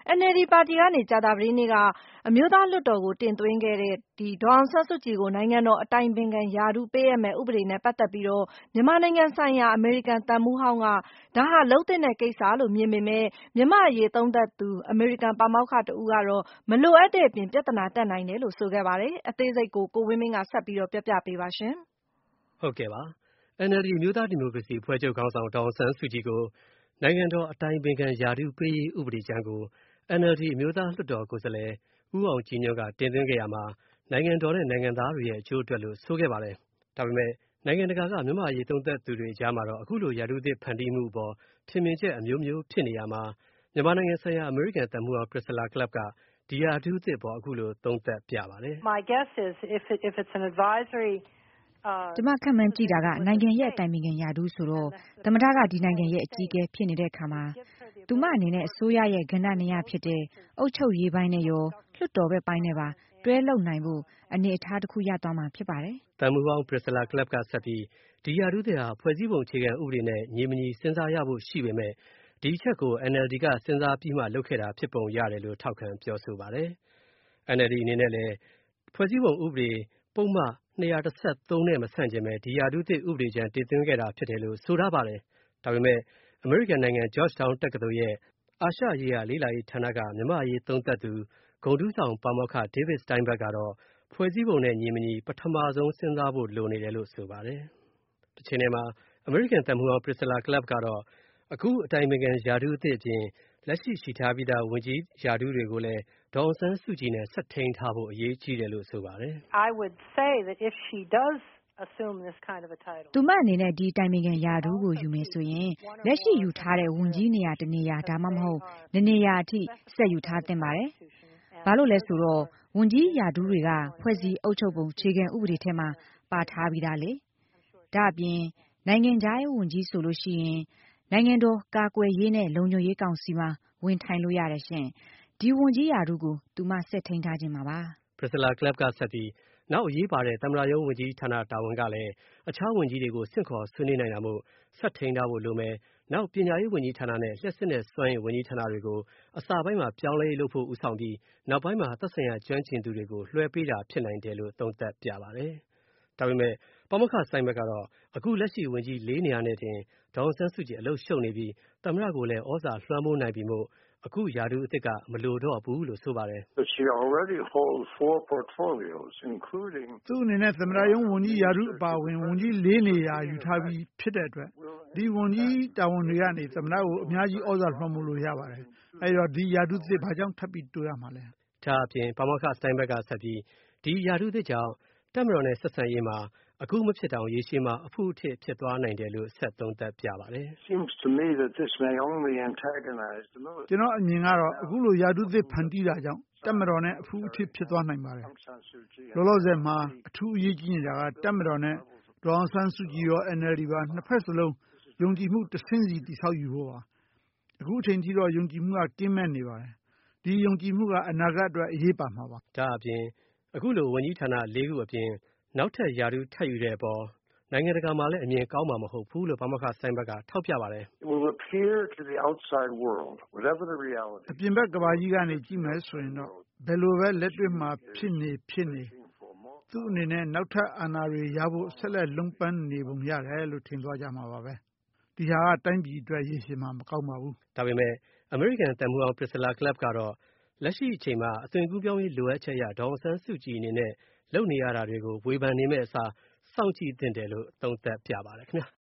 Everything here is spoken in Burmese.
NLD ပါတီကနေကြာသပတေးနေ့ကအမျိုးသားလွှတ်တော်ကိုတင်သွင်းခဲ့တဲ့ဒေါ်အောင်ဆန်းစုကြည်ကိုနိုင်ငံတော်အတိုင်ပင်ခံရာထူးပေးအပ်မယ့်ဥပဒေနဲ့ပတ်သက်ပြီးမြန်မာနိုင်ငံဆိုင်ရာအမေရိကန်သံမှူးဟောင်းကဒါဟာလုပ်သင့်တဲ့ကိစ္စလို့မြင်ပေမဲ့မြန်မာ့အရေးသုံးသပ်သူအမေရိကန်ပါမောက္ခတဦးကတော့မလိုအပ်တဲ့အပြင်ပြဿနာတက်နိုင်တယ်လို့ဆိုခဲ့ပါတယ်။အသေးစိတ်ကိုဝင်းမင်းကဆက်ပြီးပြောပြပေးပါရှင်။ဟုတ်ကဲ့ပါ။ NLD အမျိုးသားဒီမိုကရေစီအဖွဲ့ချုပ်ခေါင်းဆောင်ဒေါ်အောင်ဆန်းစုကြည်ကိုနိုင်ငံတော်အတိုင်ပင်ခံရာထူးပေးရေးဥပဒေကြမ်းကို NLD အမျိုးသားလွှတ်တော်ကိုယ်စားလှယ်ဦးအောင်ကြည်ညွန့်ကတင်သွင်းခဲ့ရမှာနိုင်ငံတော်နဲ့နိုင်ငံသားတွေရဲ့အကျိုးအတွက်လို့ဆိုခဲ့ပါတယ်။ဒါပေမဲ့နိုင်ငံတကာကမြန်မာ့အရေးသုံးသပ်သူတွေကြားမှာတော့အခုလိုရာထူးသစ်ဖန်တီးမှုအပေါ်ထင်မြင်ချက်အမျိုးမျိုးဖြစ်နေရမှာမြန်မာနိုင်ငံဆိုင်ရာအမေရိကန်သံမှူးဟောင်း Priscilla Clapp ကဒီရာထူးသစ်ပေါ်အခုလိုသုံးသပ်ပြပါတယ်။ My guess is if it's an advisory ကျမခန့်မှန်းကြည့်တာကနိုင်ငံရဲ့အတိုင်ပင်ခံရာထူးဆိုတော့သမ္မတကဒီနိုင်ငံရဲ့အကြီးအကဲဖြစ်နေတဲ့အခါမှာသူမအနေနဲ့အစိုးရရဲ့ကဏ္ဍနေရာဖြစ်တဲ့အုပ်ချုပ်ရေးပိုင်းနဲ့ရောလွှတ်တော်ဘက်ပိုင်းနဲ့ပါတွဲလုပ်နိုင်ဖို့အနေအထားတစ်ခုရသွားမှာဖြစ်ပါတယ်။သံမှူးဟောင်း Priscilla Clapp ကဆက်ပြီးဒီရာထူးသစ်ဟာဖွဲ့စည်းပုံအခြေခံဥပဒေနဲ့ညီမညီစဉ်းစားရဖို့ရှိပေမဲ့ဒီအချက်ကို NLD ကစဉ်းစားပြီးမှလုပ်ခဲ့တာဖြစ်ပုံရတယ်လို့ထောက်ခံပြောဆိုပါတယ်။ NLD အနေနဲ့လည်းဖွဲ့စည်းပုံဥပဒေပုဒ်မ213နဲ့မဆန့်ကျင်ပဲဒီရာထူးသစ်ဥပဒေကြမ်းတင်သွင်းခဲ့တာဖြစ်တယ်လို့ဆိုထားပါတယ်။ဒါပေမဲ့အမေရိကန်နိုင်ငံ Georgetown တက္ကသိုလ်ရဲ့အာရှရေးရာလေ့လာရေးဌာနကမြန်မာ့အရေးသုံးသပ်သူဂုဏ်ထူးဆောင်ပါမောက္ခ David Steinberg ကတော့ဖွဲ့စည်းပုံနဲ့ညီမညီပထမဆုံးစဉ်းစားဖို့လိုနေတယ်လို့ဆိုပါတယ်။တစ်ချိန်တည်းမှာအမေရိကန်သံမှူးဟောင်း Priscilla Clapp ကတော့အခုအတိုင်ပင်ခံရာထူးအသစ်အပြင်လက်ရှိထားပြီးသားဝန်ကြီးရာထူးတွေကိုလည်းဒေါ်အောင်ဆန်းစုကြည်နဲ့ဆက်ထိန်းထားဖို့အရေးကြီးတယ်လို့ဆိုပါတယ်။ I would say that if she does assume this kind of a title သူမအနေနဲ့ဒီအတိုင်ပင်ခံရာထူးကိုယူမယ်ဆိုရင်လက်ရှိယူထားတဲ့ဝန်ကြီးနေရာတစ်နေရာဒါမှမဟုတ်နေရာအထိဆက်ယူထားသင့်ပါတယ်။ဘာလို့လဲဆိုတော့ဝန်ကြီးရာထူးတွေကဖွဲ့စည်းအုပ်ချုပ်ပုံအခြေခံဥပဒေထဲမှာပါထားပြီးသားလေ။ဒါ့အပြင်နိုင်ငံခြားရေးဝန်ကြီးဆိုလို့ရှိရင်နိုင်ငံတော်ကာကွယ်ရေးနဲ့လုံခြုံရေးကောင်စီမှာဝင်ထိုင်လို့ရတယ်ရှင်။ဒီဝန်ကြီးရာထူးကိုသူမဆက်ထိန်းထားခြင်းပါပါ။ Priscilla Clapp ကဆက်ပြီးနောက်အရေးပါတဲ့သမ္မတရုံးဝန်ကြီးဌာနတာဝန်ကလည်းအခြားဝန်ကြီးတွေကိုဆင့်ခေါ်ဆွေးနွေးနိုင်တာမို့ဆက်ထိန်းထားဖို့လိုမယ်။နောက်ပညာရေးဝန်ကြီးဌာနနဲ့လျှက်စစ်နဲ့စွမ်းအင်ဝန်ကြီးဌာနတွေကိုအစပိုင်းမှာပြောင်းလဲလုပ်ဖို့ဦးဆောင်ပြီးနောက်ပိုင်းမှာသက်ဆိုင်ရာကျွမ်းကျင်သူတွေကိုလွှဲပေးတာဖြစ်နိုင်တယ်လို့သုံးသပ်ပြပါတယ်။ဒါပေမဲ့ပါမောက္ခဆိုင်ဘက်ကတော့အခုလက်ရှိဝန်ကြီး4နေရာနဲ့တင်ဒေါ်အောင်ဆန်းစုကြည်အလုပ်ရှုပ်နေပြီးသမ္မတကိုလည်းဩဇာလွှမ်းမိုးနိုင်ပြီမို့အခုရာထူးအသစ်ကမလိုတော့ဘူးလို့ဆိုပါတယ်။ She already holds 4 portfolios including သူ့အနေနဲ့သမ္မတရုံးဝန်ကြီးရာထူးအပါအဝင်ဝန်ကြီး4နေရာယူထားပြီးဖြစ်တဲ့အတွက်ဒီဝန်ကြီးတာဝန်တွေကနေသမ္မတကိုအများကြီးဩဇာလွှမ်းမိုးလို့ရပါတယ်။အဲဒီတော့ဒီရာထူးသစ်ဘာကြောင့်ထပ်ပြီးတိုးရမှာလဲ။ဒါအပြင်ပါမောက္ခ Steinberg ကဆက်ပြီးဒီရာထူးသစ်ကြောင့်တပ်မတော်နဲ့ဆက်ဆံရေးမှာအခုမဖြစ်တောင်ရေရှည်မှာအဖုအထစ်ဖြစ်သွားနိုင်တယ်လို့ဆက်သုံးသပ်ပြပါတယ်။ Seems to me that this may only antagonize the military ကျွန်တော်အမြင်ကတော့အခုလိုရာထူးသစ်ဖန်တီးတာကြောင့်တပ်မတော်နဲ့အဖုအထစ်ဖြစ်သွားနိုင်ပါတယ်။လောလောဆယ်မှာအထူးအရေးကြီးနေတာကတပ်မတော်နဲ့ဒေါ်အောင်ဆန်းစုကြည်ရော NLD ပါနှစ်ဖက်စလုံးယုံကြည်မှုတစ်ဆင့်စီတည်ဆောက်ယူဖို့ပါ။အခုအချိန်ထိတော့ယုံကြည်မှုကကင်းမဲ့နေပါတယ်။ဒီယုံကြည်မှုကအနာဂတ်အတွက်အရေးပါမှာပါ။ဒါအပြင်အခုလိုဝန်ကြီးဌာန၄ခုအပြင်နောက်ထပ်ရာထူးထပ်ယူတဲ့အပေါ်နိုင်ငံတကာမှာလည်းအမြင်ကောင်းမှာမဟုတ်ဘူးလို့ပါမောက္ခ Steinberg ကထောက်ပြပါတယ်။ It will appear to the outside world whatever the reality အပြင်ဘက်ကမ္ဘာကြီးကနေကြည့်မယ်ဆိုရင်တော့ဘယ်လိုပဲလက်တွေ့မှာဖြစ်နေသူ့အနေနဲ့နောက်ထပ်အာဏာတွေရဖို့ဆက်လက်လုံးပန်းနေပုံရတယ်လို့ထင်သွားကြမှာပါပဲ။ဒီဟာကတိုင်းပြည်အတွက်ရေရှည်မှာမကောင်းပါဘူး။ဒါပေမဲ့အမေရိကန်သံမှူးဟောင်း Priscilla Clapp ကတော့လက်ရှိအချိန်မှာအသွင်ကူးပြောင်းရေးလိုအပ်ချက်အရဒေါ်အောင်ဆန်းစုကြည်အနေနဲ့လုပ်နေရတာတွေကိုဝေဖန်နေမဲ့အစားစောင့်ကြည့်သင့်တယ်လို့သုံးသပ်ပြပါတယ်ခင်ဗျာ